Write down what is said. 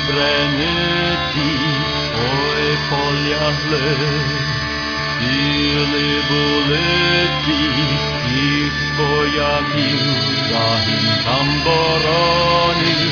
Сребрениці, ой, полягли, білі були ті, скояків, загін там борони.